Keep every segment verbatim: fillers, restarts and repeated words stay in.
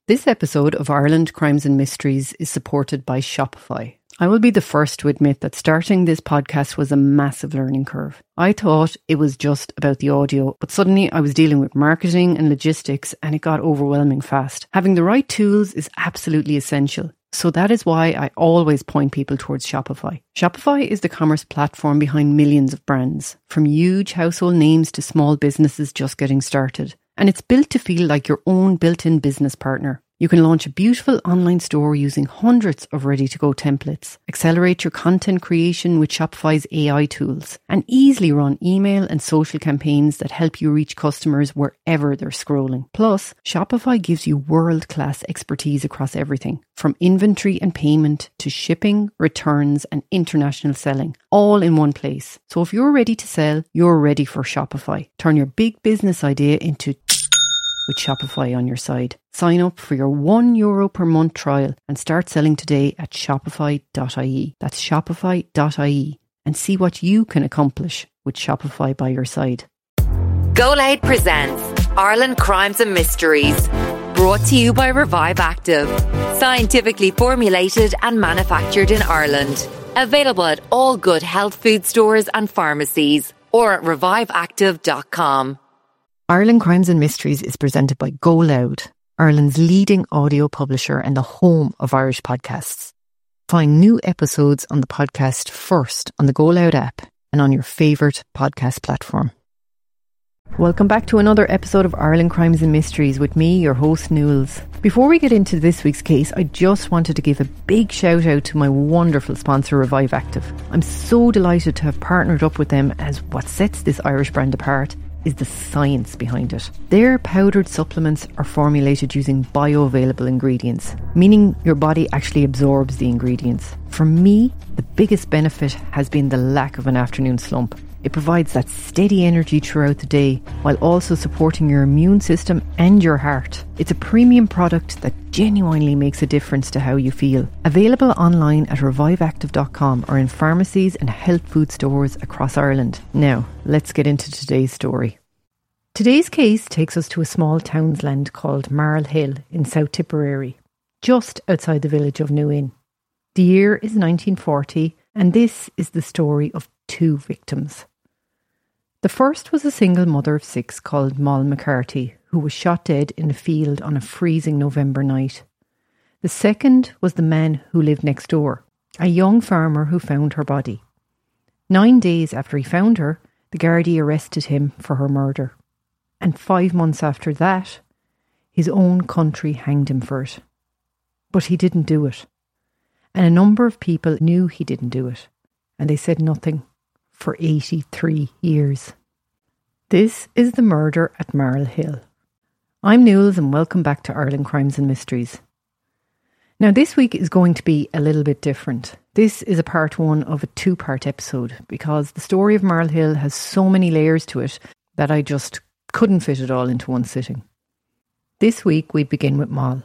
This episode of Ireland Crimes and Mysteries is supported by Shopify. I will be the first to admit that starting this podcast was a massive learning curve. I thought it was just about the audio, but suddenly I was dealing with marketing and logistics and it got overwhelming fast. Having the right tools is absolutely essential. So that is why I always point people towards Shopify. Shopify is the commerce platform behind millions of brands, from huge household names to small businesses just getting started. And it's built to feel like your own built-in business partner. You can launch a beautiful online store using hundreds of ready-to-go templates, accelerate your content creation with Shopify's A I tools, and easily run email and social campaigns that help you reach customers wherever they're scrolling. Plus, Shopify gives you world-class expertise across everything, from inventory and payment to shipping, returns, and international selling, all in one place. So if you're ready to sell, you're ready for Shopify. Turn your big business idea into with Shopify on your side. Sign up for your one euro per month trial and start selling today at shopify dot I E. That's shopify dot I E and see what you can accomplish with Shopify by your side. Go Loud presents Ireland Crimes and Mysteries, brought to you by Revive Active, scientifically formulated and manufactured in Ireland. Available at all good health food stores and pharmacies or at revive active dot com. Ireland Crimes and Mysteries is presented by Go Loud, Ireland's leading audio publisher and the home of Irish podcasts. Find new episodes on the podcast first on the Go Loud app and on your favourite podcast platform. Welcome back to another episode of Ireland Crimes and Mysteries with me, your host, Nuals. Before we get into this week's case, I just wanted to give a big shout out to my wonderful sponsor, Revive Active. I'm so delighted to have partnered up with them, as what sets this Irish brand apart is the science behind it. Their powdered supplements are formulated using bioavailable ingredients, meaning your body actually absorbs the ingredients. For me, the biggest benefit has been the lack of an afternoon slump. It provides that steady energy throughout the day while also supporting your immune system and your heart. It's a premium product that genuinely makes a difference to how you feel. Available online at revive active dot com or in pharmacies and health food stores across Ireland. Now, let's get into today's story. Today's case takes us to a small townsland called Marl Hill in South Tipperary, just outside the village of New Inn. The year is nineteen forty, and this is the story of two victims. The first was a single mother of six called Moll McCarthy, who was shot dead in a field on a freezing November night. The second was the man who lived next door, a young farmer who found her body. Nine days after he found her, the Gardaí arrested him for her murder. And five months after that, his own country hanged him for it. But he didn't do it. And a number of people knew he didn't do it, and they said nothing for eighty-three years. This is the murder at Marl Hill. I'm Nuals and welcome back to Ireland Crimes and Mysteries. Now this week is going to be a little bit different. This is a part one of a two-part episode because the story of Marl Hill has so many layers to it that I just couldn't fit it all into one sitting. This week we begin with Moll.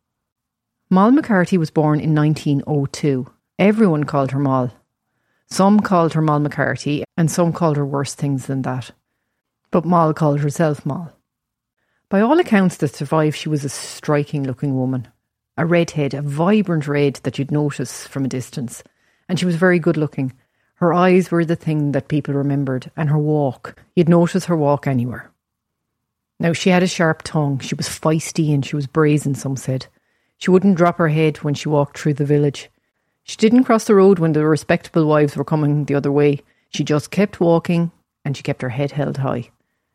Moll McCarthy was born in nineteen oh two. Everyone called her Moll. Some called her Moll McCarthy and some called her worse things than that. But Moll called herself Moll. By all accounts that survive, she was a striking looking woman. A redhead, a vibrant red that you'd notice from a distance. And she was very good looking. Her eyes were the thing that people remembered, and her walk. You'd notice her walk anywhere. Now, she had a sharp tongue. She was feisty and she was brazen, some said. She wouldn't drop her head when she walked through the village. She didn't cross the road when the respectable wives were coming the other way. She just kept walking and she kept her head held high.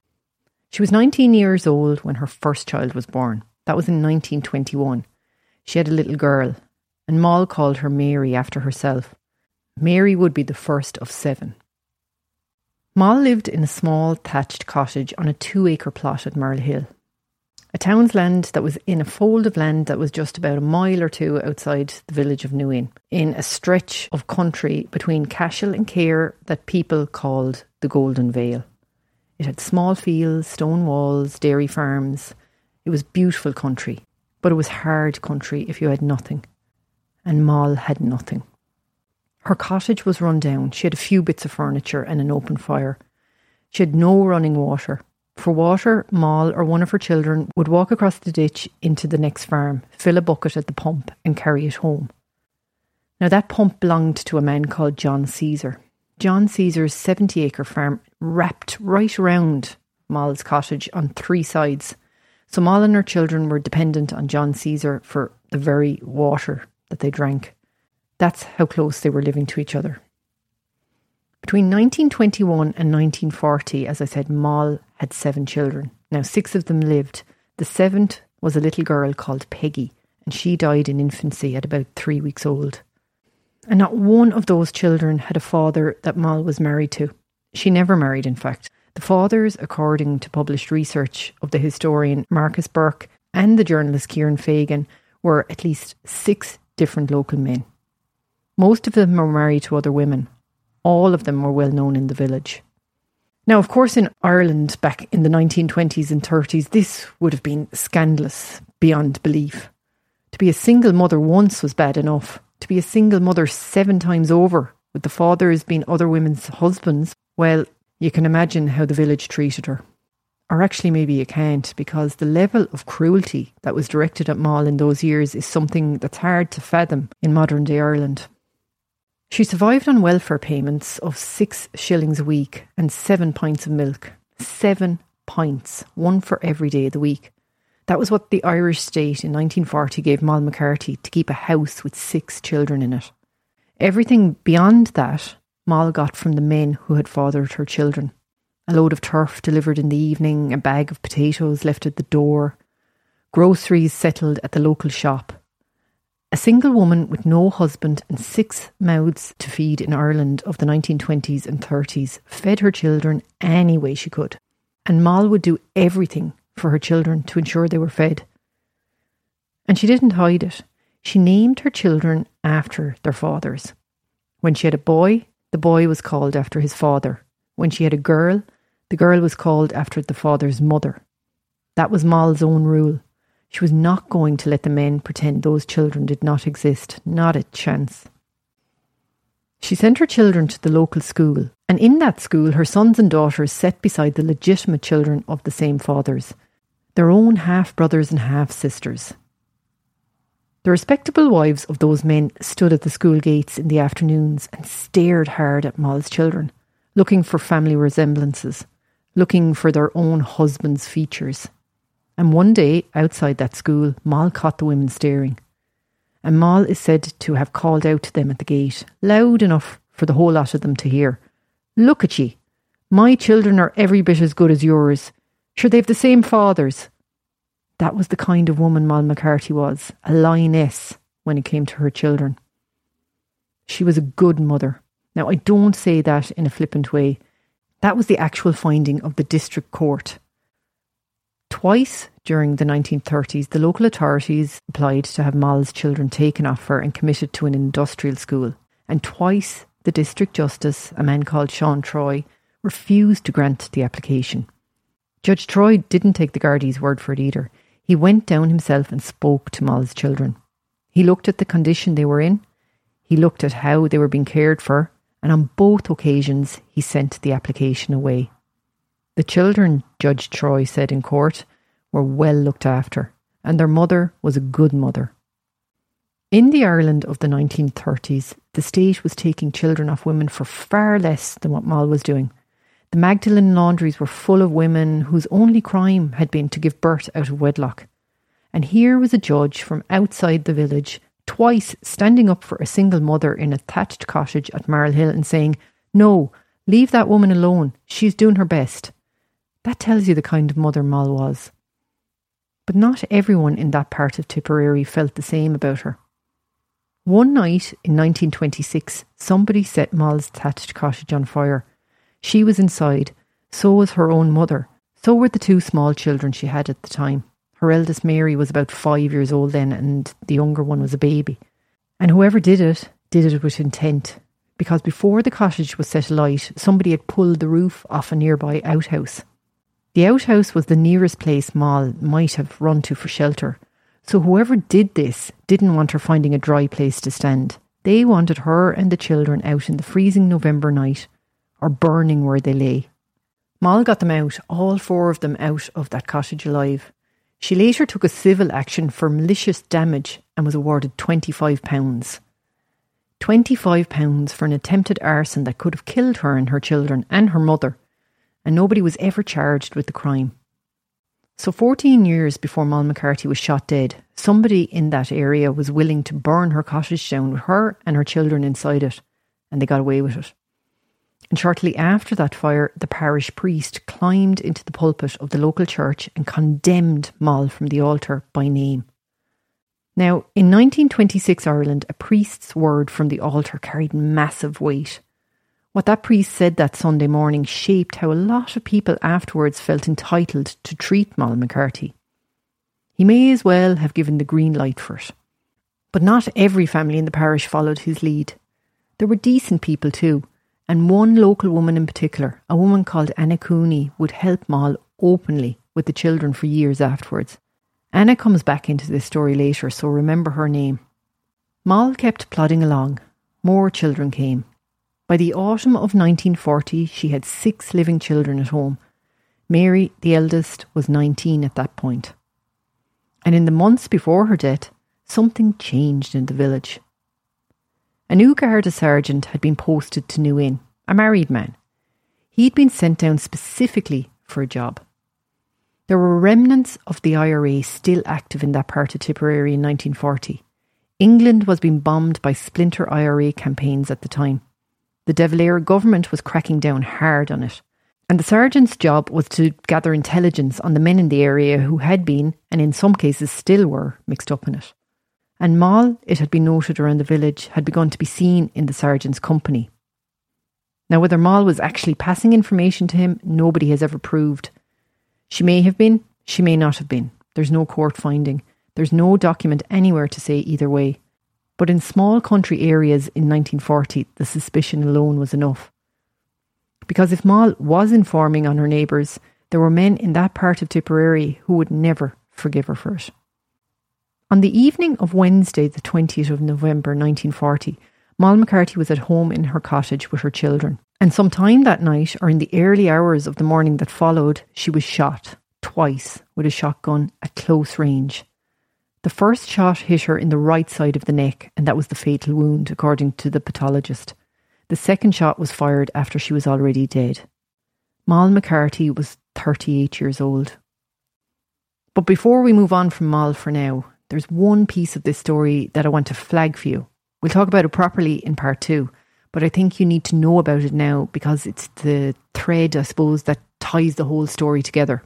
She was nineteen years old when her first child was born. That was in nineteen twenty-one. She had a little girl, and Moll called her Mary after herself. Mary would be the first of seven. Moll lived in a small thatched cottage on a two-acre plot at Marl Hill. A townsland that was in a fold of land that was just about a mile or two outside the village of New Inn, in a stretch of country between Cashel and Cahir that people called the Golden Vale. It had small fields, stone walls, dairy farms. It was beautiful country, but it was hard country if you had nothing. And Moll had nothing. Her cottage was run down. She had a few bits of furniture and an open fire. She had no running water. For water, Moll or one of her children would walk across the ditch into the next farm, fill a bucket at the pump and carry it home. Now that pump belonged to a man called John Caesar. John Caesar's seventy acre farm wrapped right around Moll's cottage on three sides. So Moll and her children were dependent on John Caesar for the very water that they drank. That's how close they were living to each other. Between nineteen twenty-one and nineteen forty, as I said, Moll had seven children. Now, six of them lived. The seventh was a little girl called Peggy, and she died in infancy at about three weeks old. And not one of those children had a father that Moll was married to. She never married, in fact. The fathers, according to published research of the historian Marcus Burke and the journalist Kieran Fagan, were at least six different local men. Most of them were married to other women. All of them were well known in the village. Now, of course, in Ireland back in the nineteen twenties and thirties, this would have been scandalous beyond belief. To be a single mother once was bad enough. To be a single mother seven times over, with the fathers being other women's husbands, well, you can imagine how the village treated her. Or actually maybe you can't, because the level of cruelty that was directed at Moll in those years is something that's hard to fathom in modern day Ireland. She survived on welfare payments of six shillings a week and seven pints of milk. Seven pints, one for every day of the week. That was what the Irish state in nineteen forty gave Moll McCarthy to keep a house with six children in it. Everything beyond that, Moll got from the men who had fathered her children. A load of turf delivered in the evening, a bag of potatoes left at the door, groceries settled at the local shop. A single woman with no husband and six mouths to feed in Ireland of the nineteen twenties and thirties fed her children any way she could. And Moll would do everything for her children to ensure they were fed. And she didn't hide it. She named her children after their fathers. When she had a boy, the boy was called after his father. When she had a girl, the girl was called after the father's mother. That was Moll's own rule. She was not going to let the men pretend those children did not exist. Not a chance. She sent her children to the local school, and in that school her sons and daughters sat beside the legitimate children of the same fathers, their own half-brothers and half-sisters. The respectable wives of those men stood at the school gates in the afternoons and stared hard at Moll's children, looking for family resemblances, looking for their own husband's features. And one day, outside that school, Moll caught the women staring. And Moll is said to have called out to them at the gate, loud enough for the whole lot of them to hear, "Look at ye, my children are every bit as good as yours. Sure, they've the same fathers." That was the kind of woman Moll McCarthy was, a lioness when it came to her children. She was a good mother. Now, I don't say that in a flippant way. That was the actual finding of the district court. Twice during the nineteen thirties, the local authorities applied to have Moll's children taken off her and committed to an industrial school. And twice, the district justice, a man called Sean Troy, refused to grant the application. Judge Troy didn't take the Gardaí's word for it either. He went down himself and spoke to Moll's children. He looked at the condition they were in. He looked at how they were being cared for. And on both occasions, he sent the application away. The children, Judge Troy said in court, were well looked after, and their mother was a good mother. In the Ireland of the nineteen thirties, the state was taking children off women for far less than what Moll was doing. The Magdalen laundries were full of women whose only crime had been to give birth out of wedlock. And here was a judge from outside the village, twice standing up for a single mother in a thatched cottage at Marl Hill and saying, "No, leave that woman alone. She's doing her best." That tells you the kind of mother Moll was. But not everyone in that part of Tipperary felt the same about her. One night in nineteen twenty-six, somebody set Moll's thatched cottage on fire. She was inside, so was her own mother, so were the two small children she had at the time. Her eldest Mary was about five years old then, and the younger one was a baby. And whoever did it, did it with intent, because before the cottage was set alight, somebody had pulled the roof off a nearby outhouse. The outhouse was the nearest place Moll might have run to for shelter, so whoever did this didn't want her finding a dry place to stand. They wanted her and the children out in the freezing November night, or burning where they lay. Moll got them out, all four of them out of that cottage alive. She later took a civil action for malicious damage and was awarded twenty-five pounds. twenty-five pounds for an attempted arson that could have killed her and her children and her mother, and nobody was ever charged with the crime. So fourteen years before Moll McCarthy was shot dead, somebody in that area was willing to burn her cottage down with her and her children inside it, and they got away with it. And shortly after that fire, the parish priest climbed into the pulpit of the local church and condemned Moll from the altar by name. Now, in nineteen twenty-six Ireland, a priest's word from the altar carried massive weight. What that priest said that Sunday morning shaped how a lot of people afterwards felt entitled to treat Moll McCarthy. He may as well have given the green light for it. But not every family in the parish followed his lead. There were decent people too, and one local woman in particular, a woman called Anna Cooney, would help Moll openly with the children for years afterwards. Anna comes back into this story later, so remember her name. Moll kept plodding along. More children came. By the autumn of nineteen forty, she had six living children at home. Mary, the eldest, was nineteen at that point. And in the months before her death, something changed in the village. A new Garda sergeant had been posted to New Inn, a married man. He'd been sent down specifically for a job. There were remnants of the I R A still active in that part of Tipperary in nineteen forty. England was being bombed by splinter I R A campaigns at the time. The De Valera government was cracking down hard on it. And the sergeant's job was to gather intelligence on the men in the area who had been, and in some cases still were, mixed up in it. And Moll, it had been noted around the village, had begun to be seen in the sergeant's company. Now, whether Moll was actually passing information to him, nobody has ever proved. She may have been, she may not have been. There's no court finding. There's no document anywhere to say either way. But in small country areas in nineteen forty, the suspicion alone was enough. Because if Moll was informing on her neighbours, there were men in that part of Tipperary who would never forgive her for it. On the evening of Wednesday, the twentieth of November nineteen forty, Moll McCarthy was at home in her cottage with her children. And sometime that night, or in the early hours of the morning that followed, she was shot, twice, with a shotgun at close range. The first shot hit her in the right side of the neck, and that was the fatal wound, according to the pathologist. The second shot was fired after she was already dead. Moll McCarthy was thirty-eight years old. But before we move on from Moll for now, there's one piece of this story that I want to flag for you. We'll talk about it properly in part two, but I think you need to know about it now because it's the thread, I suppose, that ties the whole story together.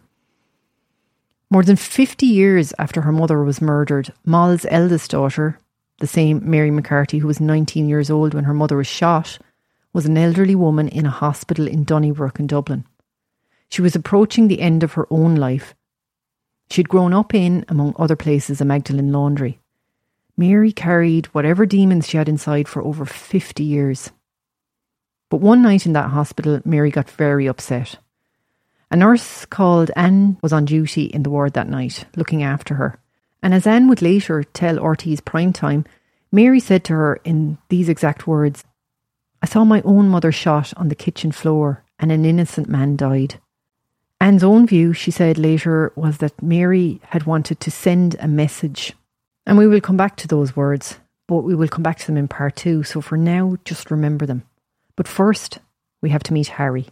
More than fifty years after her mother was murdered, Moll's eldest daughter, the same Mary McCarthy who was nineteen years old when her mother was shot, was an elderly woman in a hospital in Donnybrook in Dublin. She was approaching the end of her own life. She'd grown up in, among other places, a Magdalen laundry. Mary carried whatever demons she had inside for over fifty years. But one night in that hospital, Mary got very upset. A nurse called Anne was on duty in the ward that night, looking after her. And as Anne would later tell R T's Primetime, Mary said to her in these exact words, "I saw my own mother shot on the kitchen floor and an innocent man died." Anne's own view, she said later, was that Mary had wanted to send a message. And we will come back to those words, but we will come back to them in part two. So for now, just remember them. But first, we have to meet Harry.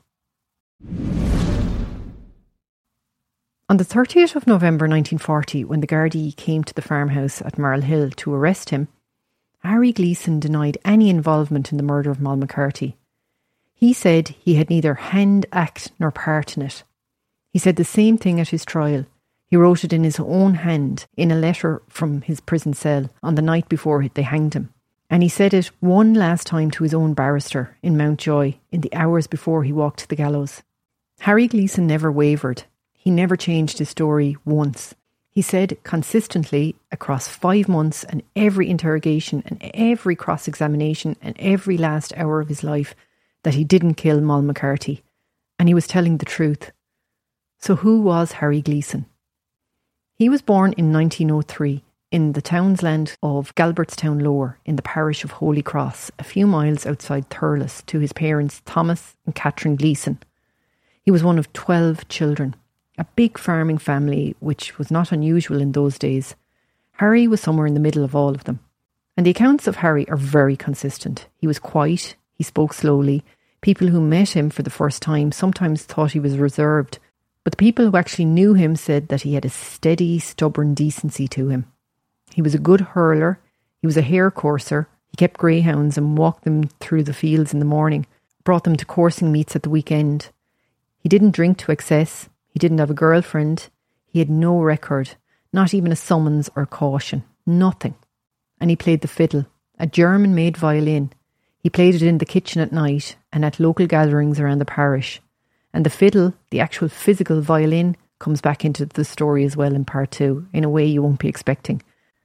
On the thirtieth of November nineteen forty, when the Gardaí came to the farmhouse at Marl Hill to arrest him, Harry Gleeson denied any involvement in the murder of Moll McCarthy. He said he had neither hand, act nor part in it. He said the same thing at his trial. He wrote it in his own hand in a letter from his prison cell on the night before they hanged him. And he said it one last time to his own barrister in Mountjoy in the hours before he walked to the gallows. Harry Gleeson never wavered. He never changed his story once. He said consistently across five months and every interrogation and every cross-examination and every last hour of his life that he didn't kill Moll McCarthy. And he was telling the truth. So who was Harry Gleeson? He was born in nineteen oh three in the townsland of Galbertstown Lower in the parish of Holy Cross, a few miles outside Thurles, to his parents Thomas and Catherine Gleeson. He was one of twelve children, a big farming family, which was not unusual in those days. Harry was somewhere in the middle of all of them. And the accounts of Harry are very consistent. He was quiet, he spoke slowly. People who met him for the first time sometimes thought he was reserved, but the people who actually knew him said that he had a steady, stubborn decency to him. He was a good hurler, he was a hare courser, he kept greyhounds and walked them through the fields in the morning, brought them to coursing meets at the weekend. He didn't drink to excess, he didn't have a girlfriend, he had no record, not even a summons or caution, nothing. And he played the fiddle, a German-made violin. He played it in the kitchen at night and at local gatherings around the parish. And the fiddle, the actual physical violin, comes back into the story as well in part two, in a way you won't be expecting.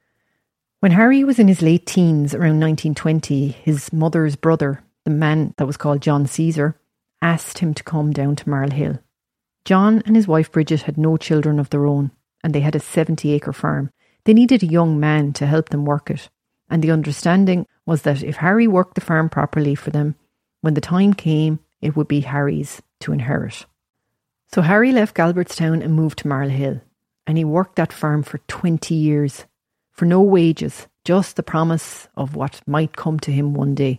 When Harry was in his late teens, around nineteen twenty, his mother's brother, the man that was called John Caesar, asked him to come down to Marl Hill. John and his wife Bridget had no children of their own, and they had a seventy-acre farm. They needed a young man to help them work it, and the understanding was that if Harry worked the farm properly for them, when the time came, it would be Harry's to inherit. So Harry left Galbertstown and moved to Marl Hill, and he worked that farm for twenty years, for no wages, just the promise of what might come to him one day.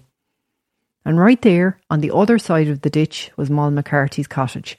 And right there, on the other side of the ditch, was Moll McCarthy's cottage.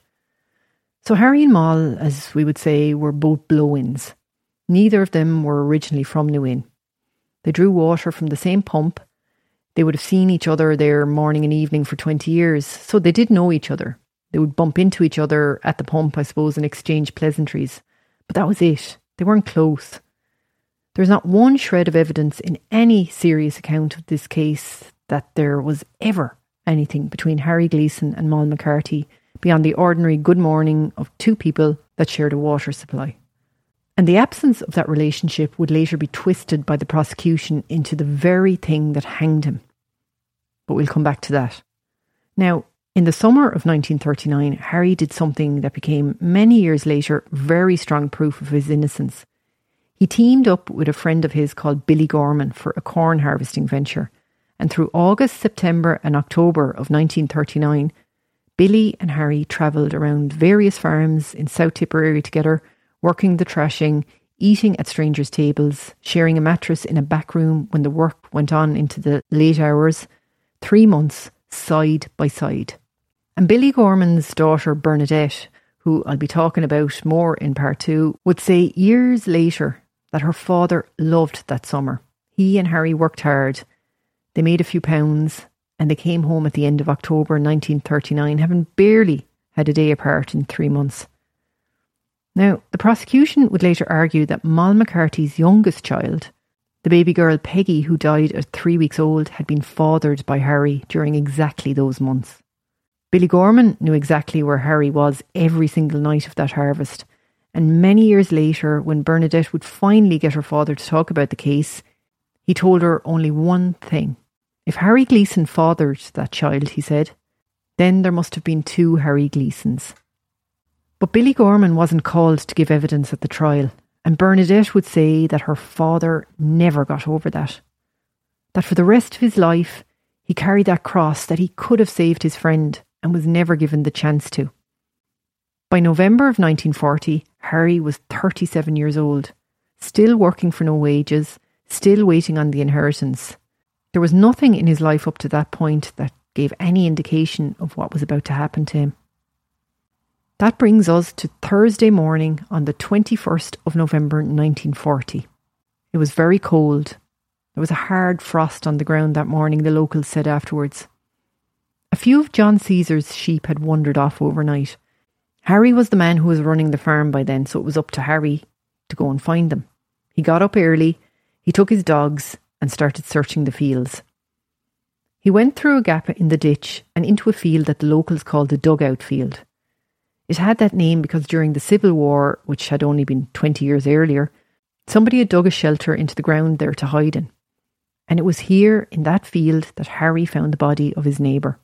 So Harry and Moll, as we would say, were both blow-ins. Neither of them were originally from New Inn. They drew water from the same pump. They would have seen each other there morning and evening for twenty years, so they did know each other. They would bump into each other at the pump, I suppose, and exchange pleasantries. But that was it. They weren't close. There's not one shred of evidence in any serious account of this case that there was ever anything between Harry Gleeson and Moll McCarthy beyond the ordinary good morning of two people that shared a water supply. And the absence of that relationship would later be twisted by the prosecution into the very thing that hanged him. But we'll come back to that. Now, in the summer of nineteen thirty-nine, Harry did something that became, many years later, very strong proof of his innocence. He teamed up with a friend of his called Billy Gorman for a corn harvesting venture. And through August, September and October of nineteen thirty-nine, Billy and Harry travelled around various farms in South Tipperary together, working the thrashing, eating at strangers' tables, sharing a mattress in a back room when the work went on into the late hours, three months side by side. And Billy Gorman's daughter Bernadette, who I'll be talking about more in part two, would say years later that her father loved that summer. He and Harry worked hard. They made a few pounds and they came home at the end of October nineteen thirty-nine, having barely had a day apart in three months. Now, the prosecution would later argue that Moll McCarthy's youngest child, the baby girl Peggy, who died at three weeks old, had been fathered by Harry during exactly those months. Billy Gorman knew exactly where Harry was every single night of that harvest, and many years later, when Bernadette would finally get her father to talk about the case, he told her only one thing. If Harry Gleeson fathered that child, he said, then there must have been two Harry Gleesons. But Billy Gorman wasn't called to give evidence at the trial, and Bernadette would say that her father never got over that. That for the rest of his life, he carried that cross that he could have saved his friend and was never given the chance to. By November of nineteen forty, Harry was thirty-seven years old, still working for no wages, still waiting on the inheritance. There was nothing in his life up to that point that gave any indication of what was about to happen to him. That brings us to Thursday morning on the twenty-first of November nineteen forty. It was very cold. There was a hard frost on the ground that morning, the locals said afterwards. A few of John Caesar's sheep had wandered off overnight. Harry was the man who was running the farm by then, so it was up to Harry to go and find them. He got up early, he took his dogs and started searching the fields. He went through a gap in the ditch and into a field that the locals called the dugout field. It had that name because during the Civil War, which had only been twenty years earlier, somebody had dug a shelter into the ground there to hide in. And it was here in that field that Harry found the body of his neighbour.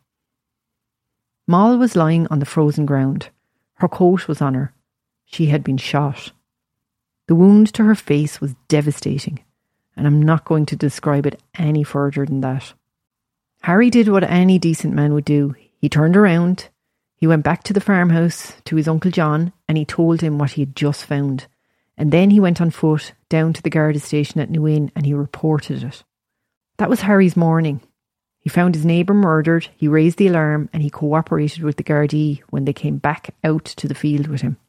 Moll was lying on the frozen ground. Her coat was on her. She had been shot. The wound to her face was devastating, and I'm not going to describe it any further than that. Harry did what any decent man would do. He turned around, He went back to the farmhouse to his Uncle John and he told him what he had just found. And then he went on foot down to the Garda station at New Inn and he reported it. That was Harry's morning. He found his neighbour murdered, he raised the alarm and he cooperated with the Gardaí when they came back out to the field with him.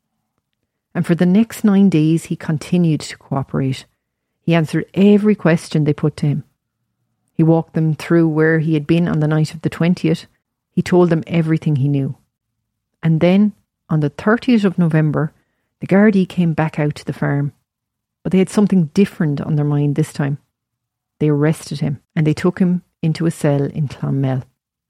And for the next nine days he continued to cooperate. He answered every question they put to him. He walked them through where he had been on the night of the twentieth. He told them everything he knew. And then, on the thirtieth of November, the Gardaí came back out to the farm. But they had something different on their mind this time. They arrested him and they took him into a cell in Clonmel.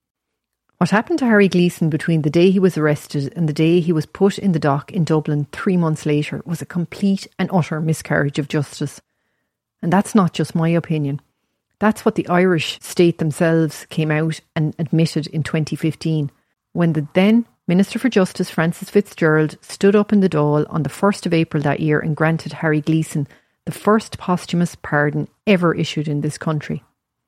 What happened to Harry Gleeson between the day he was arrested and the day he was put in the dock in Dublin three months later was a complete and utter miscarriage of justice. And that's not just my opinion. That's what the Irish state themselves came out and admitted in twenty fifteen, when the then Minister for Justice Francis Fitzgerald stood up in the Dáil on the first of April that year and granted Harry Gleeson the first posthumous pardon ever issued in this country.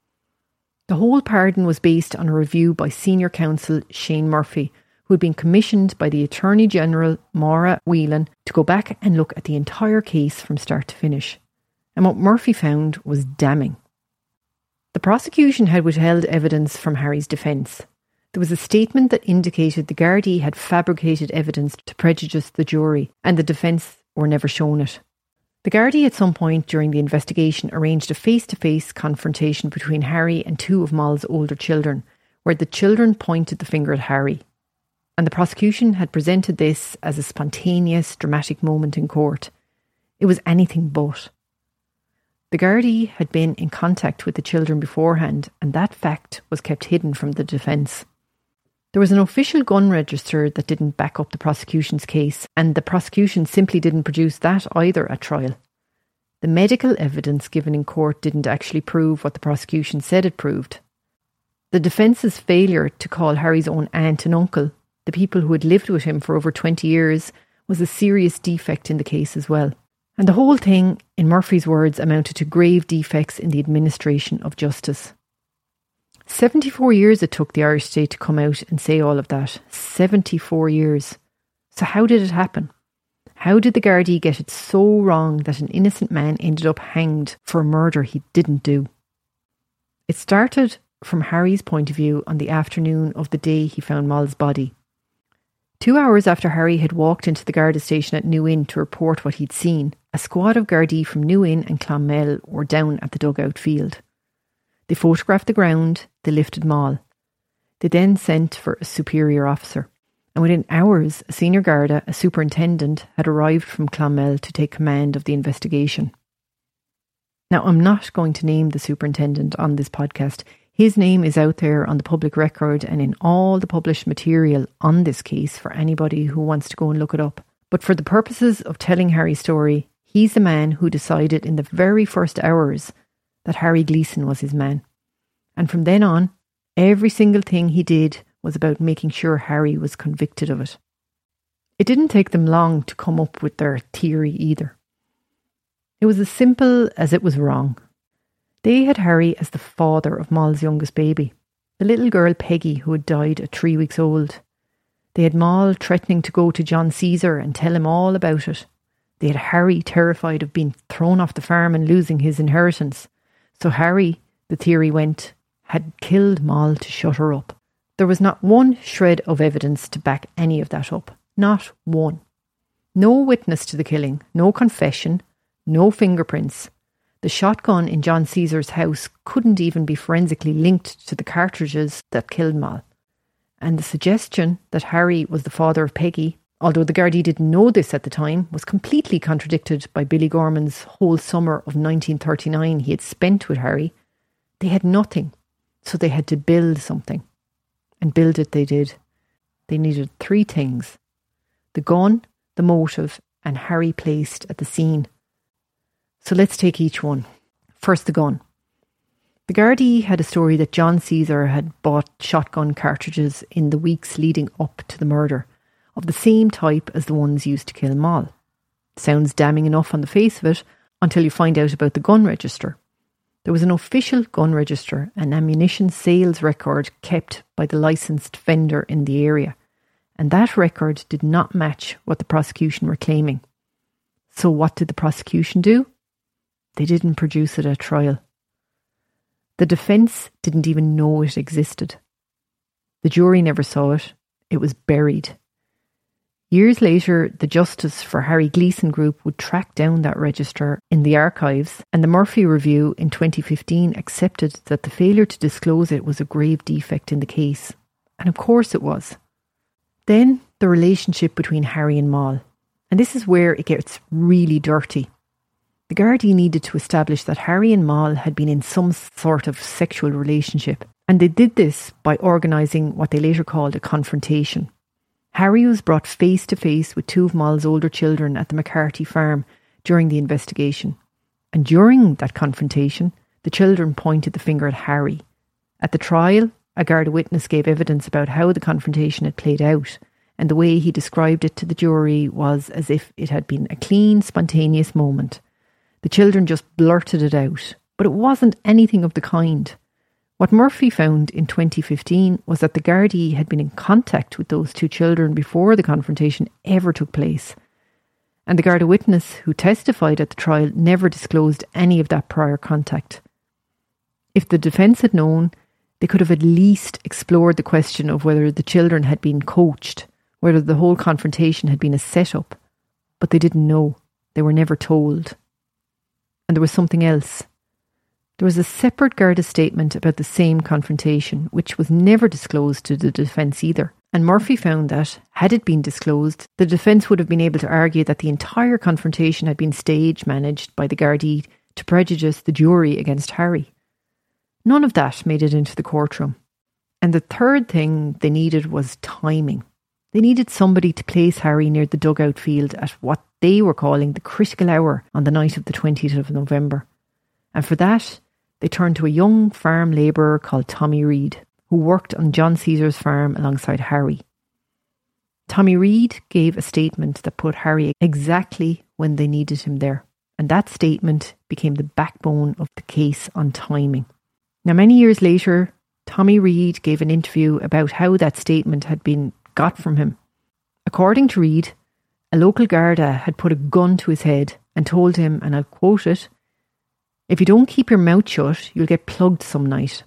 The whole pardon was based on a review by senior counsel Shane Murphy, who had been commissioned by the Attorney General Maura Whelan to go back and look at the entire case from start to finish. And what Murphy found was damning. The prosecution had withheld evidence from Harry's defence. There was a statement that indicated the Gardaí had fabricated evidence to prejudice the jury, and the defence were never shown it. The Gardaí at some point during the investigation arranged a face-to-face confrontation between Harry and two of Moll's older children, where the children pointed the finger at Harry. And the prosecution had presented this as a spontaneous, dramatic moment in court. It was anything but. The Gardaí had been in contact with the children beforehand, and that fact was kept hidden from the defence. There was an official gun register that didn't back up the prosecution's case, and the prosecution simply didn't produce that either at trial. The medical evidence given in court didn't actually prove what the prosecution said it proved. The defence's failure to call Harry's own aunt and uncle, the people who had lived with him for over twenty years, was a serious defect in the case as well. And the whole thing, in Murphy's words, amounted to grave defects in the administration of justice. seventy-four years it took the Irish state to come out and say all of that. seventy-four years. So how did it happen? How did the Gardaí get it so wrong that an innocent man ended up hanged for a murder he didn't do? It started from Harry's point of view on the afternoon of the day he found Moll's body. Two hours after Harry had walked into the Garda station at New Inn to report what he'd seen, a squad of Gardaí from New Inn and Clonmel were down at the dugout field. They photographed the ground, they lifted Moll. They then sent for a superior officer. And within hours, a senior Garda, a superintendent, had arrived from Clonmel to take command of the investigation. Now, I'm not going to name the superintendent on this podcast. His name is out there on the public record and in all the published material on this case for anybody who wants to go and look it up. But for the purposes of telling Harry's story, he's the man who decided in the very first hours that Harry Gleeson was his man. And from then on, every single thing he did was about making sure Harry was convicted of it. It didn't take them long to come up with their theory either. It was as simple as it was wrong. They had Harry as the father of Moll's youngest baby, the little girl Peggy who had died at three weeks old. They had Moll threatening to go to John Caesar and tell him all about it. They had Harry terrified of being thrown off the farm and losing his inheritance. So Harry, the theory went, had killed Moll to shut her up. There was not one shred of evidence to back any of that up. Not one. No witness to the killing, no confession, no fingerprints. The shotgun in John Caesar's house couldn't even be forensically linked to the cartridges that killed Moll. And the suggestion that Harry was the father of Peggy, although the Gardaí didn't know this at the time, was completely contradicted by Billy Gorman's whole summer of nineteen thirty-nine he had spent with Harry. They had nothing, so they had to build something. And build it they did. They needed three things: the gun, the motive, and Harry placed at the scene. So let's take each one. First, the gun. The Gardaí had a story that John Caesar had bought shotgun cartridges in the weeks leading up to the murder, of the same type as the ones used to kill Moll. Sounds damning enough on the face of it, until you find out about the gun register. There was an official gun register, an ammunition sales record kept by the licensed vendor in the area. and that record did not match what the prosecution were claiming. So what did the prosecution do? They didn't produce it at trial. The defence didn't even know it existed. The jury never saw it. It was buried. Years later, the Justice for Harry Gleeson Group would track down that register in the archives, and the Murphy Review in twenty fifteen accepted that the failure to disclose it was a grave defect in the case. And of course it was. Then the relationship between Harry and Moll. And this is where it gets really dirty. The Gardaí needed to establish that Harry and Moll had been in some sort of sexual relationship. And they did this by organising what they later called a confrontation. Harry was brought face to face with two of Moll's older children at the McCarthy farm during the investigation. And during that confrontation, the children pointed the finger at Harry. At the trial, a Garda witness gave evidence about how the confrontation had played out, and the way he described it to the jury was as if it had been a clean, spontaneous moment. The children just blurted it out, but it wasn't anything of the kind. What Murphy found in twenty fifteen was that the Gardaí had been in contact with those two children before the confrontation ever took place. And the Garda witness who testified at the trial never disclosed any of that prior contact. If the defence had known, they could have at least explored the question of whether the children had been coached, whether the whole confrontation had been a set-up. But they didn't know. They were never told. And there was something else. There was a separate Garda statement about the same confrontation, which was never disclosed to the defence either. And Murphy found that, had it been disclosed, the defence would have been able to argue that the entire confrontation had been stage managed by the Gardaí to prejudice the jury against Harry. None of that made it into the courtroom. And the third thing they needed was timing. They needed somebody to place Harry near the dugout field at what they were calling the critical hour on the night of the twentieth of November. And for that, they turned to a young farm labourer called Tommy Reid, who worked on John Caesar's farm alongside Harry. Tommy Reid gave a statement that put Harry exactly when they needed him there. And that statement became the backbone of the case on timing. Now, many years later, Tommy Reid gave an interview about how that statement had been got from him. According to Reid, a local Garda had put a gun to his head and told him, and I'll quote it, "If you don't keep your mouth shut, you'll get plugged some night."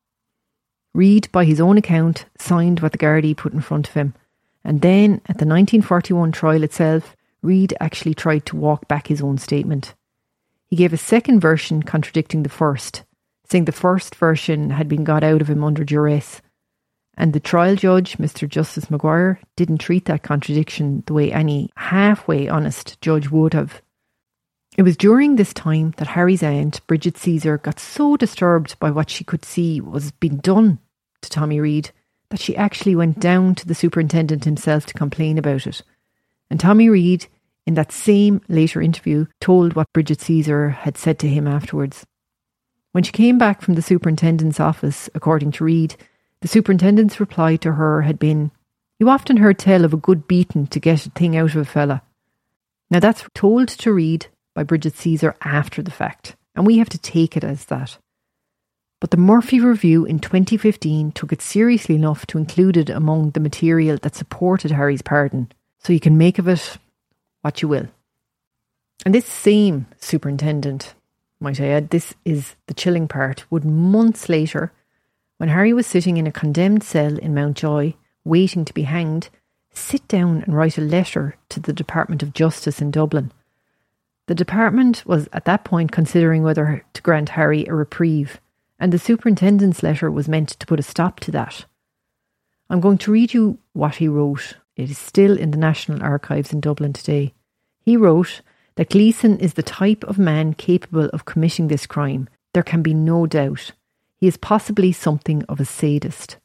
Reid, by his own account, signed what the Gardaí put in front of him. And then, at the nineteen forty-one trial itself, Reid actually tried to walk back his own statement. He gave a second version contradicting the first, saying the first version had been got out of him under duress. And the trial judge, Mister Justice Maguire, didn't treat that contradiction the way any halfway honest judge would have. It was during this time that Harry's aunt, Bridget Caesar, got so disturbed by what she could see was being done to Tommy Reid that she actually went down to the superintendent himself to complain about it. And Tommy Reid, in that same later interview, told what Bridget Caesar had said to him afterwards. When she came back from the superintendent's office, according to Reid, the superintendent's reply to her had been, "You often heard tell of a good beating to get a thing out of a fella." Now that's told to Reid by Bridget Caesar after the fact, and we have to take it as that. But the Murphy Review in twenty fifteen took it seriously enough to include it among the material that supported Harry's pardon, so you can make of it what you will. And this same superintendent, might I add, this is the chilling part, would months later, when Harry was sitting in a condemned cell in Mountjoy, waiting to be hanged, sit down and write a letter to the Department of Justice in Dublin. The department was at that point considering whether to grant Harry a reprieve, and the superintendent's letter was meant to put a stop to that. I'm going to read you what he wrote. It is still in the National Archives in Dublin today. He wrote that Gleeson is the type of man capable of committing this crime. There can be no doubt. He is possibly something of a sadist.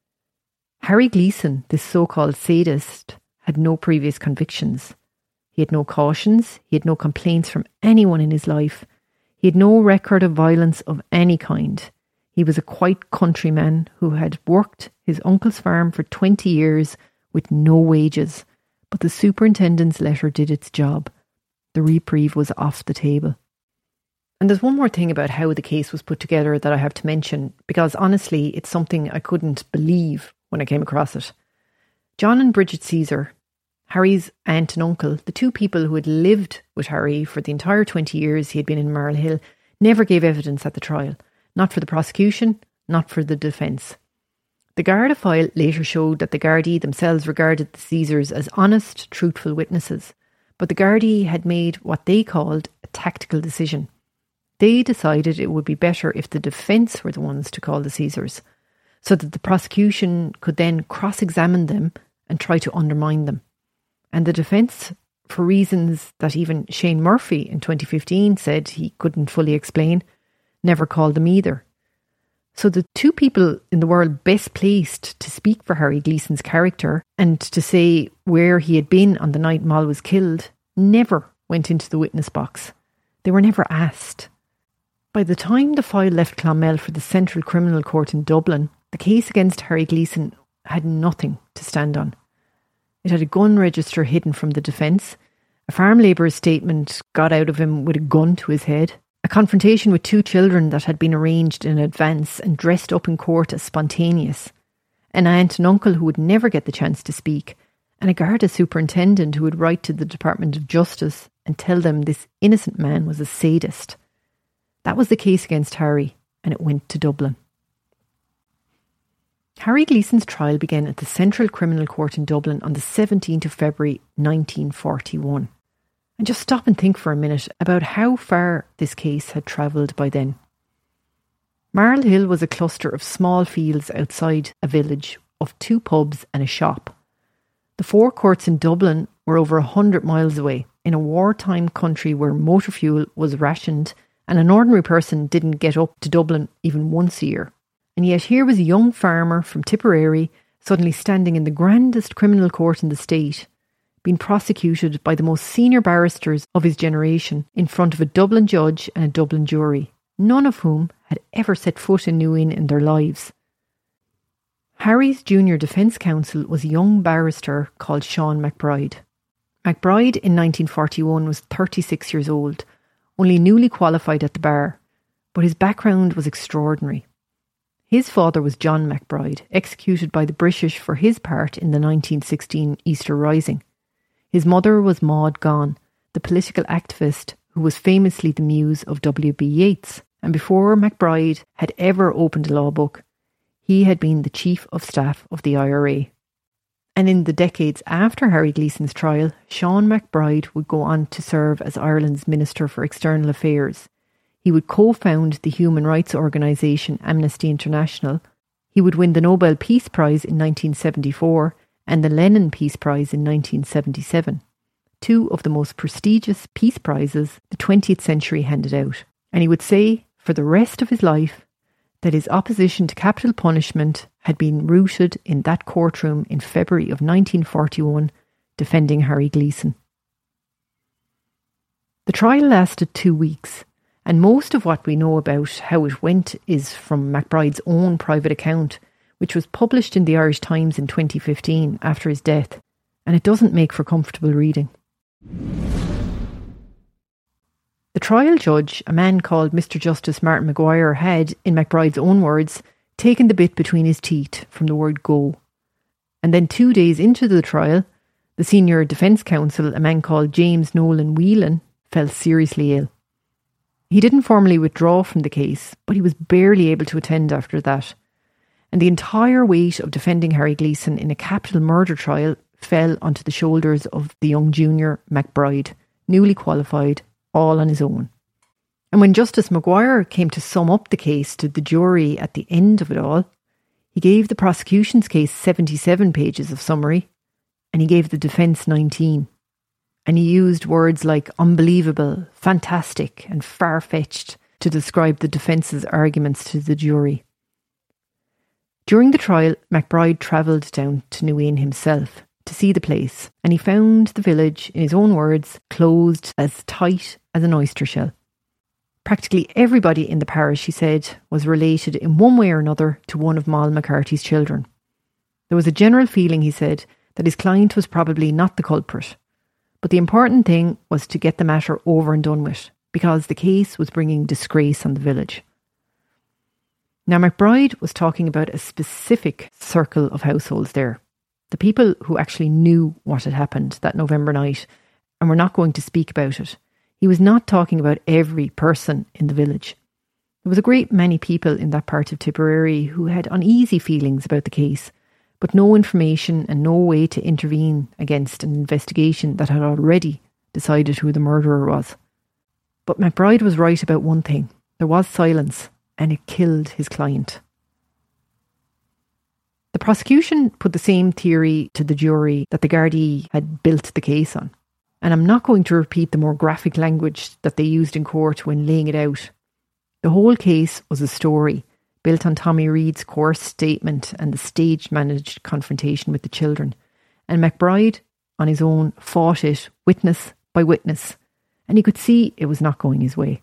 Harry Gleeson, this so-called sadist, had no previous convictions. He had no cautions, he had no complaints from anyone in his life. He had no record of violence of any kind. He was a quiet countryman who had worked his uncle's farm for twenty years with no wages. But the superintendent's letter did its job. The reprieve was off the table. And there's one more thing about how the case was put together that I have to mention, because honestly, it's something I couldn't believe when I came across it. John and Bridget Caesar, Harry's aunt and uncle, the two people who had lived with Harry for the entire twenty years he had been in Marlhill, never gave evidence at the trial. Not for the prosecution, not for the defence. The Garda file later showed that the Gardaí themselves regarded the Caesars as honest, truthful witnesses, but the Gardaí had made what they called a tactical decision. They decided it would be better if the defence were the ones to call the Caesars, so that the prosecution could then cross-examine them and try to undermine them. And the defence, for reasons that even Shane Murphy in twenty fifteen said he couldn't fully explain, never called them either. So the two people in the world best placed to speak for Harry Gleeson's character and to say where he had been on the night Moll was killed never went into the witness box. They were never asked. By the time the file left Clonmel for the Central Criminal Court in Dublin, the case against Harry Gleeson had nothing to stand on. It had a gun register hidden from the defence, a farm labourer's statement got out of him with a gun to his head, a confrontation with two children that had been arranged in advance and dressed up in court as spontaneous, an aunt and uncle who would never get the chance to speak, and a Garda superintendent who would write to the Department of Justice and tell them this innocent man was a sadist. That was the case against Harry, and it went to Dublin. Harry Gleeson's trial began at the Central Criminal Court in Dublin on the seventeenth of February nineteen forty-one. And just stop and think for a minute about how far this case had travelled by then. Marlhill was a cluster of small fields outside a village of two pubs and a shop. The four courts in Dublin were over a hundred miles away, in a wartime country where motor fuel was rationed and an ordinary person didn't get up to Dublin even once a year. And yet here was a young farmer from Tipperary suddenly standing in the grandest criminal court in the state, being prosecuted by the most senior barristers of his generation in front of a Dublin judge and a Dublin jury, none of whom had ever set foot in New Inn in their lives. Harry's junior defence counsel was a young barrister called Sean MacBride. MacBride in nineteen forty-one was thirty-six years old, only newly qualified at the bar, but his background was extraordinary. His father was John MacBride, executed by the British for his part in the nineteen sixteen Easter Rising. His mother was Maud Gonne, the political activist who was famously the muse of W B Yeats, and before MacBride had ever opened a law book, he had been the chief of staff of the I R A. And in the decades after Harry Gleeson's trial, Sean MacBride would go on to serve as Ireland's Minister for External Affairs. He would co-found the human rights organisation Amnesty International. He would win the Nobel Peace Prize in nineteen seventy-four and the Lenin Peace Prize in nineteen seventy-seven, two of the most prestigious peace prizes the twentieth century handed out. And he would say, for the rest of his life, that his opposition to capital punishment had been rooted in that courtroom in February of nineteen forty-one, defending Harry Gleeson. The trial lasted two weeks, and most of what we know about how it went is from MacBride's own private account, which was published in the Irish Times in twenty fifteen after his death, and it doesn't make for comfortable reading. The trial judge, a man called Mister Justice Martin Maguire, had, in MacBride's own words, taken the bit between his teeth from the word go. And then two days into the trial, the senior defence counsel, a man called James Nolan Whelan, fell seriously ill. He didn't formally withdraw from the case, but he was barely able to attend after that. And the entire weight of defending Harry Gleeson in a capital murder trial fell onto the shoulders of the young junior MacBride, newly qualified, all on his own. And when Justice Maguire came to sum up the case to the jury at the end of it all, he gave the prosecution's case seventy-seven pages of summary, and he gave the defence nineteen. And he used words like unbelievable, fantastic and far-fetched to describe the defence's arguments to the jury. During the trial, MacBride travelled down to New Inn himself to see the place, and he found the village, in his own words, closed as tight as an oyster shell. Practically everybody in the parish, he said, was related in one way or another to one of Moll McCarthy's children. There was a general feeling, he said, that his client was probably not the culprit. But the important thing was to get the matter over and done with, because the case was bringing disgrace on the village. Now, MacBride was talking about a specific circle of households there. the people who actually knew what had happened that November night and were not going to speak about it. He was not talking about every person in the village. There was a great many people in that part of Tipperary who had uneasy feelings about the case, but no information and no way to intervene against an investigation that had already decided who the murderer was. But MacBride was right about one thing. There was silence, and it killed his client. The prosecution put the same theory to the jury that the Gardaí had built the case on. And I'm not going to repeat the more graphic language that they used in court when laying it out. The whole case was a story built on Tommy Reid's coarse statement and the stage-managed confrontation with the children. And MacBride, on his own, fought it witness by witness. And he could see it was not going his way.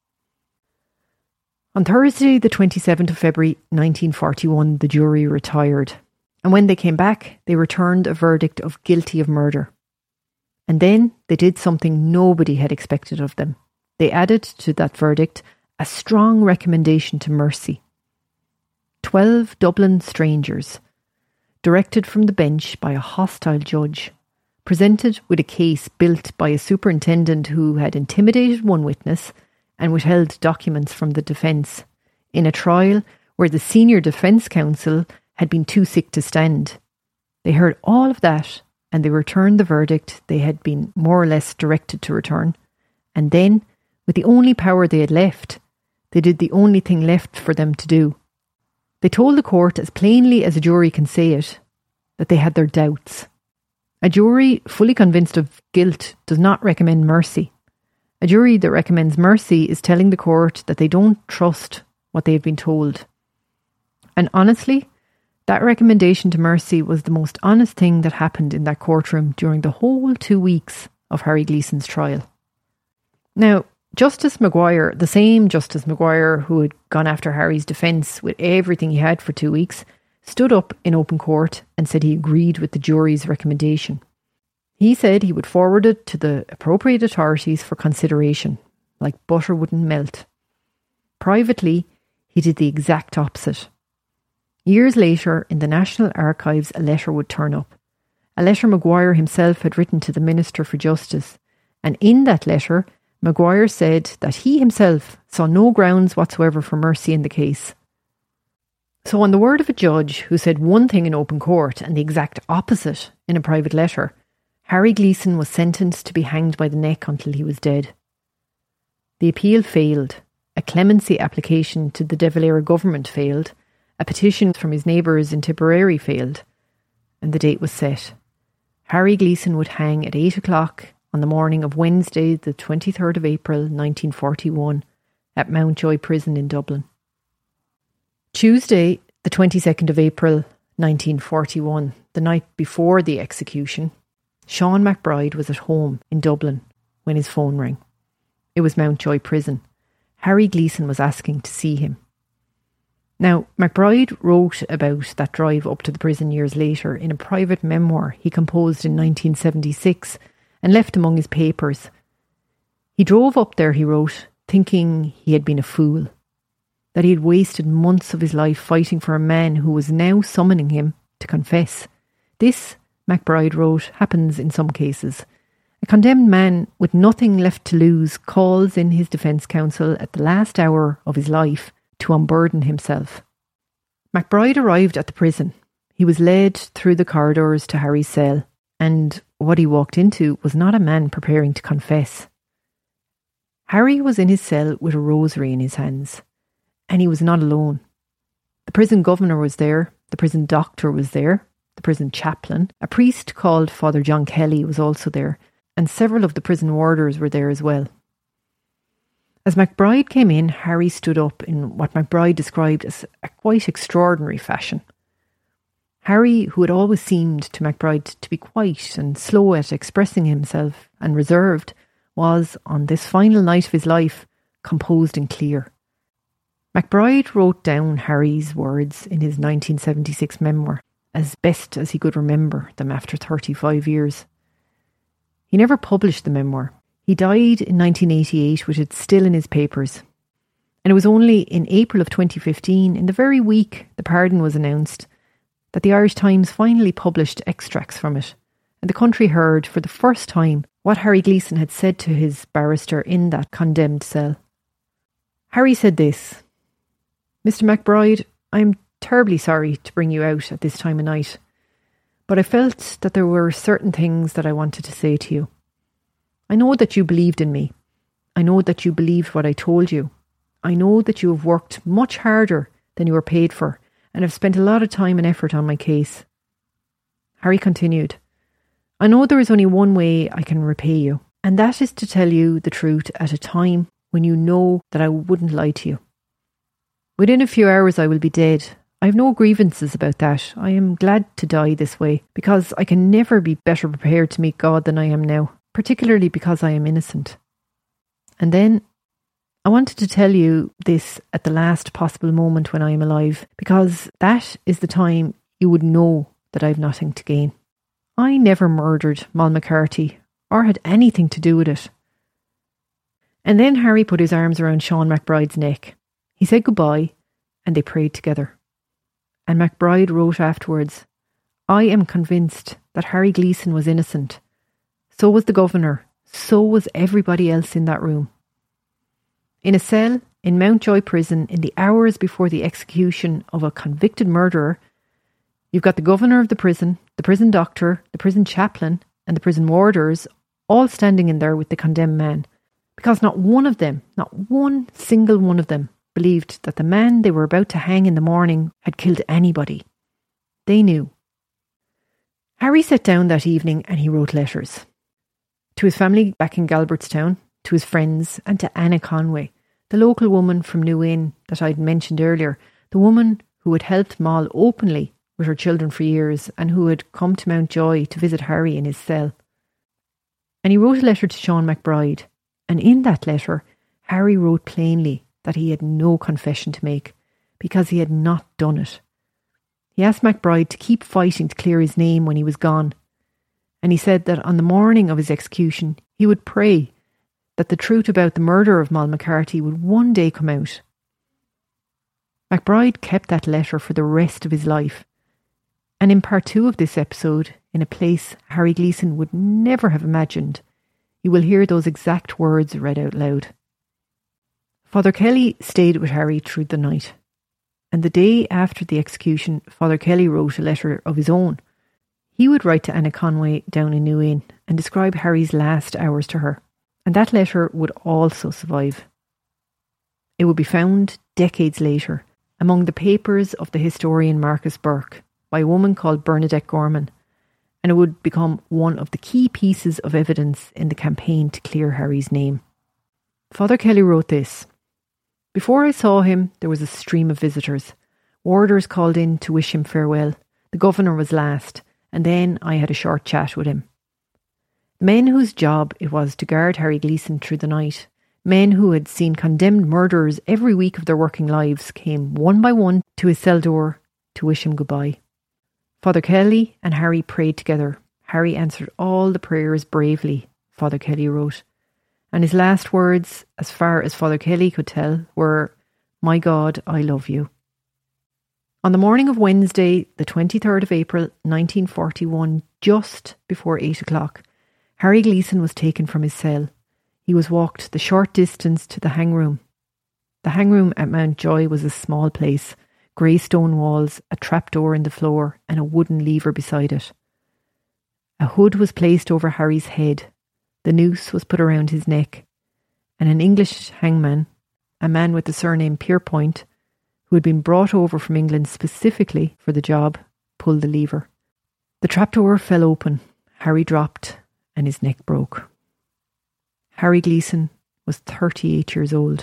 On Thursday, the twenty-seventh of February nineteen forty-one, the jury retired. And when they came back, they returned a verdict of guilty of murder. And then they did something nobody had expected of them. They added to that verdict a strong recommendation to mercy. Twelve Dublin strangers, directed from the bench by a hostile judge, presented with a case built by a superintendent who had intimidated one witness and withheld documents from the defence in a trial where the senior defence counsel had been too sick to stand. They heard all of that and they returned the verdict they had been more or less directed to return. And then, with the only power they had left, they did the only thing left for them to do. They told the court, as plainly as a jury can say it, that they had their doubts. A jury fully convinced of guilt does not recommend mercy. A jury that recommends mercy is telling the court that they don't trust what they have been told. And honestly, that recommendation to mercy was the most honest thing that happened in that courtroom during the whole two weeks of Harry Gleeson's trial. Now, Justice Maguire, the same Justice Maguire who had gone after Harry's defence with everything he had for two weeks, stood up in open court and said he agreed with the jury's recommendation. He said he would forward it to the appropriate authorities for consideration, like butter wouldn't melt. Privately, he did the exact opposite. Years later, in the National Archives, a letter would turn up. A letter Maguire himself had written to the Minister for Justice, and in that letter, Maguire said that he himself saw no grounds whatsoever for mercy in the case. So on the word of a judge who said one thing in open court and the exact opposite in a private letter, Harry Gleeson was sentenced to be hanged by the neck until he was dead. The appeal failed. A clemency application to the De Valera government failed. A petition from his neighbours in Tipperary failed. And the date was set. Harry Gleeson would hang at eight o'clock on the morning of Wednesday, the twenty-third of April, nineteen forty-one, at Mountjoy Prison in Dublin. Tuesday, the twenty-second of April, nineteen forty-one, the night before the execution, Sean MacBride was at home in Dublin when his phone rang. It was Mountjoy Prison. Harry Gleeson was asking to see him. Now, MacBride wrote about that drive up to the prison years later in a private memoir he composed in nineteen seventy-six and left among his papers. He drove up there, he wrote, thinking he had been a fool, that he had wasted months of his life fighting for a man who was now summoning him to confess. This, MacBride wrote, happens in some cases. A condemned man with nothing left to lose calls in his defence counsel at the last hour of his life to unburden himself. MacBride arrived at the prison. He was led through the corridors to Harry's cell, and what he walked into was not a man preparing to confess. Harry was in his cell with a rosary in his hands, and he was not alone. The prison governor was there, the prison doctor was there, the prison chaplain, a priest called Father John Kelly was also there, and several of the prison warders were there as well. As MacBride came in, Harry stood up in what MacBride described as a quite extraordinary fashion. Harry, who had always seemed to MacBride to be quiet and slow at expressing himself and reserved, was, on this final night of his life, composed and clear. MacBride wrote down Harry's words in his nineteen seventy-six memoir, as best as he could remember them after thirty-five years. He never published the memoir. He died in nineteen eighty-eight with it still in his papers. And it was only in April of twenty fifteen, in the very week the pardon was announced, that the Irish Times finally published extracts from it, and the country heard for the first time what Harry Gleeson had said to his barrister in that condemned cell. Harry said this: "Mister MacBride, I am terribly sorry to bring you out at this time of night, but I felt that there were certain things that I wanted to say to you. I know that you believed in me. I know that you believed what I told you. I know that you have worked much harder than you were paid for and have spent a lot of time and effort on my case." Harry continued, "I know there is only one way I can repay you, and that is to tell you the truth at a time when you know that I wouldn't lie to you. Within a few hours I will be dead. I have no grievances about that. I am glad to die this way, because I can never be better prepared to meet God than I am now, particularly because I am innocent. And then I wanted to tell you this at the last possible moment when I am alive, because that is the time you would know that I have nothing to gain. I never murdered Moll McCarthy or had anything to do with it." And then Harry put his arms around Sean MacBride's neck. He said goodbye and they prayed together. And MacBride wrote afterwards, "I am convinced that Harry Gleeson was innocent. So was the governor. So was everybody else in that room." In a cell in Mountjoy Prison in the hours before the execution of a convicted murderer, you've got the governor of the prison, the prison doctor, the prison chaplain and the prison warders all standing in there with the condemned man, because not one of them, not one single one of them, believed that the man they were about to hang in the morning had killed anybody. They knew. Harry sat down that evening and he wrote letters. To his family back in Galbertstown, to his friends, and to Anna Conway, the local woman from New Inn that I'd mentioned earlier, the woman who had helped Moll openly with her children for years and who had come to Mountjoy to visit Harry in his cell. And he wrote a letter to Sean MacBride, and in that letter, Harry wrote plainly that he had no confession to make, because he had not done it. He asked MacBride to keep fighting to clear his name when he was gone, and he said that on the morning of his execution, he would pray that the truth about the murder of Moll McCarthy would one day come out. MacBride kept that letter for the rest of his life, and in part two of this episode, in a place Harry Gleeson would never have imagined, you will hear those exact words read out loud. Father Kelly stayed with Harry through the night, and the day after the execution, Father Kelly wrote a letter of his own. He would write to Anna Conway down in New Inn and describe Harry's last hours to her, and that letter would also survive. It would be found decades later among the papers of the historian Marcus Burke by a woman called Bernadette Gorman, and it would become one of the key pieces of evidence in the campaign to clear Harry's name. Father Kelly wrote this: "Before I saw him, there was a stream of visitors. Warders called in to wish him farewell. The governor was last, and then I had a short chat with him. Men whose job it was to guard Harry Gleeson through the night, men who had seen condemned murderers every week of their working lives, came one by one to his cell door to wish him goodbye. Father Kelly and Harry prayed together. Harry answered all the prayers bravely," Father Kelly wrote. And his last words, as far as Father Kelly could tell, were, "My God, I love you." On the morning of Wednesday, the twenty-third of April, nineteen forty-one, just before eight o'clock, Harry Gleeson was taken from his cell. He was walked the short distance to the hang room. The hang room at Mountjoy was a small place, grey stone walls, a trapdoor in the floor, and a wooden lever beside it. A hood was placed over Harry's head. The noose was put around his neck, and an English hangman, a man with the surname Pierpoint, who had been brought over from England specifically for the job, pulled the lever. The trapdoor fell open. Harry dropped, and his neck broke. Harry Gleeson was thirty-eight years old.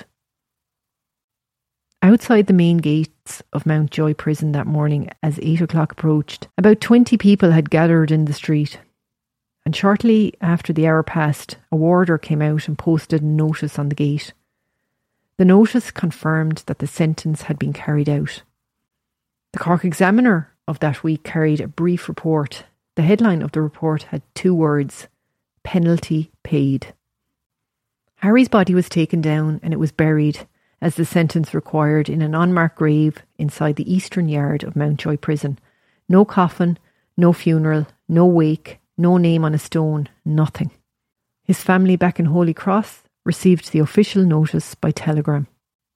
Outside the main gates of Mountjoy Prison that morning, as eight o'clock approached, about twenty people had gathered in the street. And shortly after the hour passed, a warder came out and posted a notice on the gate. The notice confirmed that the sentence had been carried out. The Cork Examiner of that week carried a brief report. The headline of the report had two words: penalty paid. Harry's body was taken down and it was buried, as the sentence required, in an unmarked grave inside the eastern yard of Mountjoy Prison, No coffin, no funeral, no wake, no name on a stone, nothing. His family back in Holy Cross received the official notice by telegram.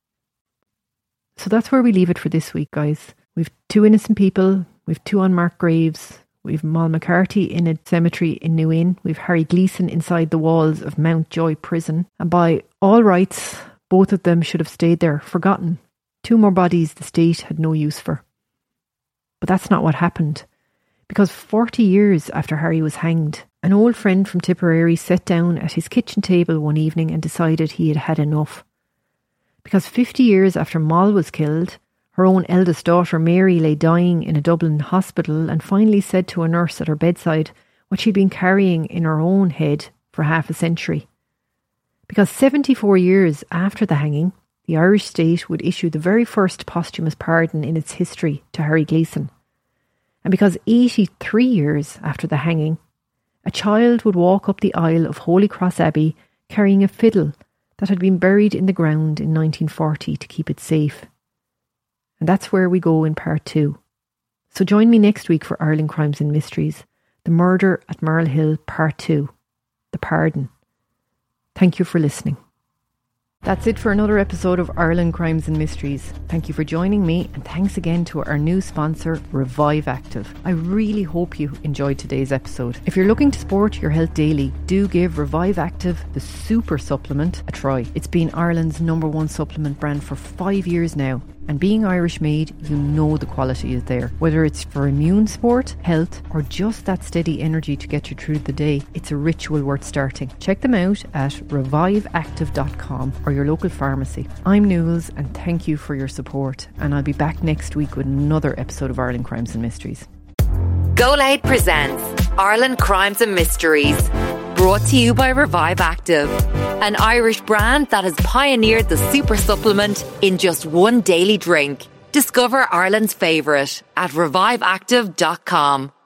So that's where we leave it for this week, guys. We've two innocent people, we've two unmarked graves, we've Mal McCarthy in a cemetery in New Inn, we've Harry Gleeson inside the walls of Mountjoy Prison, and by all rights, both of them should have stayed there, forgotten. Two more bodies the state had no use for. But that's not what happened. Because forty years after Harry was hanged, an old friend from Tipperary sat down at his kitchen table one evening and decided he had had enough. Because fifty years after Moll was killed, her own eldest daughter Mary lay dying in a Dublin hospital and finally said to a nurse at her bedside what she'd been carrying in her own head for half a century. Because seventy-four years after the hanging, the Irish state would issue the very first posthumous pardon in its history to Harry Gleeson. And because eighty-three years after the hanging, a child would walk up the aisle of Holy Cross Abbey carrying a fiddle that had been buried in the ground in nineteen forty to keep it safe. And that's where we go in part two. So join me next week for Ireland Crimes and Mysteries, The Murder at Merle Hill Part two, The Pardon. Thank you for listening. That's it for another episode of Ireland Crimes and Mysteries. Thank you for joining me, and thanks again to our new sponsor, Revive Active. I really hope you enjoyed today's episode. If you're looking to support your health daily, do give Revive Active, the super supplement, a try. It's been Ireland's number one supplement brand for five years now. And being Irish made, you know the quality is there. Whether it's for immune support, health, or just that steady energy to get you through the day, it's a ritual worth starting. Check them out at revive active dot com or your local pharmacy. I'm Newells, and thank you for your support. And I'll be back next week with another episode of Ireland Crimes and Mysteries. Go Loud presents Ireland Crimes and Mysteries. Brought to you by Revive Active, an Irish brand that has pioneered the super supplement in just one daily drink. Discover Ireland's favourite at revive active dot com.